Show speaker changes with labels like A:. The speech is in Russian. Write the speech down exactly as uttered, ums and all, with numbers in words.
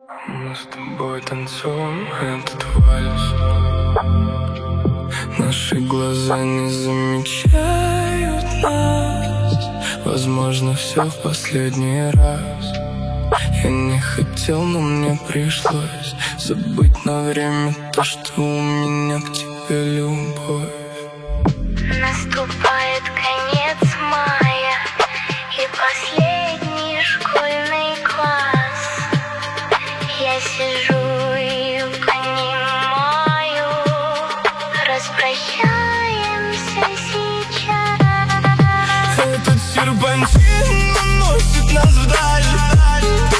A: Мы с тобой танцуем этот вальс. Наши глаза не замечают нас. Возможно, все в последний раз. Я не хотел, но мне пришлось забыть на время то, что у меня к тебе любовь.
B: Наступает конец мая и последний школьный класс. Я сижу и понимаю, распрощаемся сейчас.
A: Этот серпантин уносит нас вдаль.